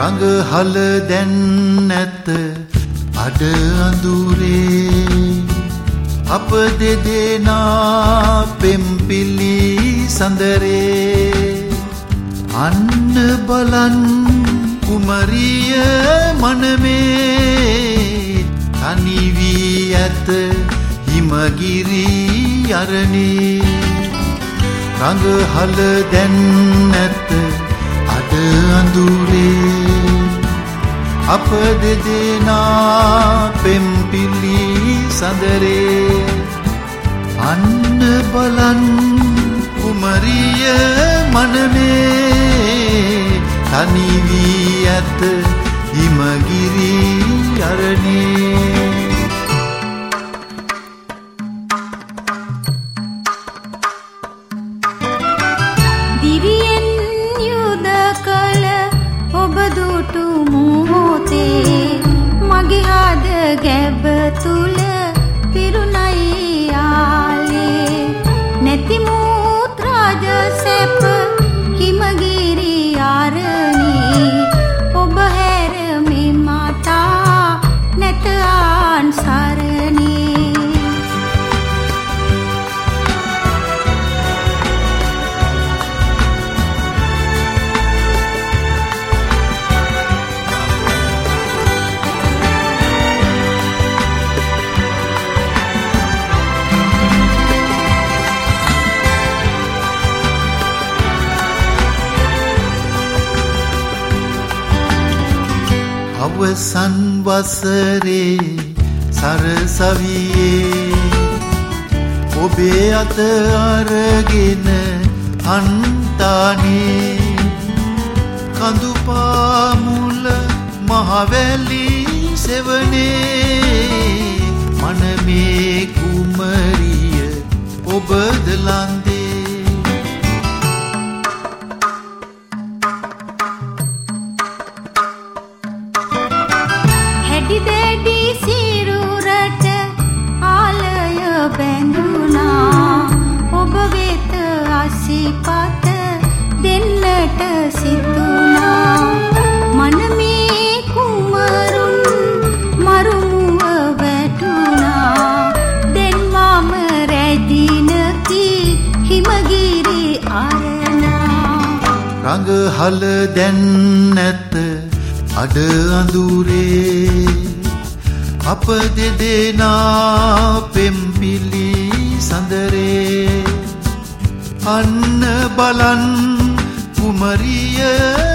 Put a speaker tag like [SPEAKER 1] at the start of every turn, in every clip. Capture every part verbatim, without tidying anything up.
[SPEAKER 1] රඟහල දැන් නැත අඩ අඳුරේ අප දෙදෙනා පෙම්පිලි සඳරේ අන්න බලන් කුමරිය මනමේ තනි වී ඇත හිමගිරි අරණේ රඟහල දැන් නැත අඩ අඳුරේ අප දෙදෙනා පෙම්පිලි සඳරේ අන්න බලන් කුමරිය මනමේ තනි වී ඇත හිමගිරි අරණේ
[SPEAKER 2] ගැබ තුල පිරුණයි ආලේ නැති මුත්‍රාජ සැප හිමගිරි ආරණී ඔබ හැර මේ මාතා නැත ආන් සරණී
[SPEAKER 1] අවසන් වසරේ සරසවියේ ඔබේ අත අරගෙන හන්තානේ කඳු පාමුල මහවැලි සෙවනේ මනමේ කුමරිය ඔබද ලන්දේ
[SPEAKER 2] දැඩි සිරුරට ආලය බැඳුනා ඔබ වෙත අසිපත දෙන්නට සිතුනා මනමේ කුමරුන් මරුමුව වැටුනා දෙන්වාම රැදිනකි හිමගිරි අරණා
[SPEAKER 1] රඟහල දැන් නැත අඩ අඳුරේ අප දෙදෙනා පෙම්පිලි සඳරේ අන්න බලන් කුමරිය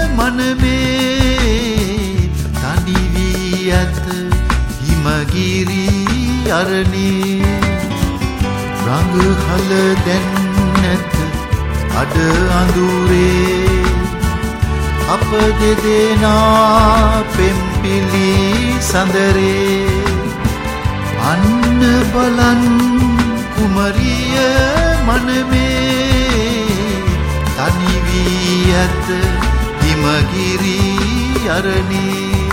[SPEAKER 1] මනමේ තනි වී ඇත හිමගිරි අරණේ රඟහල දැන් නැත අඩ අඳුරේ අප දෙදෙනා පෙම්පිලි සඳරේ අන්න බලන් කුමරිය මනමේ තනි වී ඇත හිමගිරි අරණේ